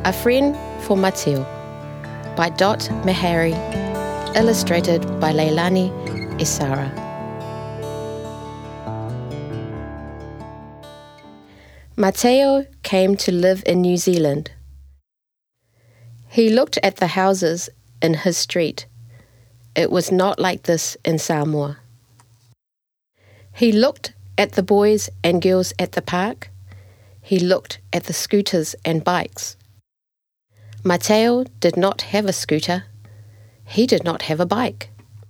A Friend for Mateo by Dot Meharry, illustrated by Leilani Isara. Mateo came to live in New Zealand. He looked at the houses in his street. It was not like this in Samoa. He looked at the boys and girls at the park. He looked at the scooters and bikes. Mateo did not have a scooter. He did not have a bike.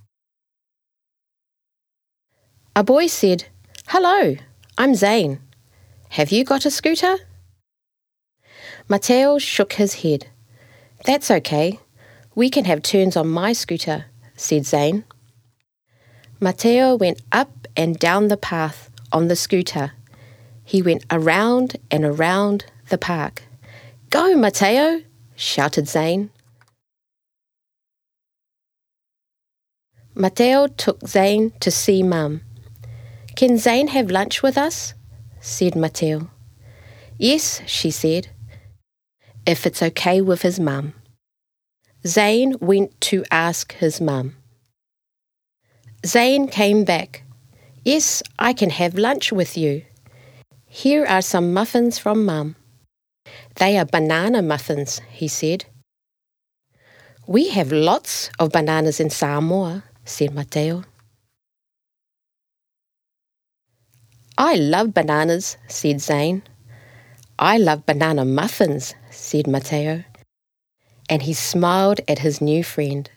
A boy said, "Hello, I'm Zane. Have you got a scooter?" Mateo shook his head. "That's okay. We can have turns on my scooter," said Zane. Mateo went up and down the path on the scooter. He went around and around the park. "Go, Mateo!" shouted Zane. Mateo took Zane to see Mum. "Can Zane have lunch with us?" said Mateo. "Yes," she said, "if it's okay with his mum." Zane went to ask his mum. Zane came back. "Yes, I can have lunch with you. Here are some muffins from Mum." "They are banana muffins," he said. "We have lots of bananas in Samoa," said Mateo. "I love bananas," said Zane. "I love banana muffins," said Mateo. And he smiled at his new friend.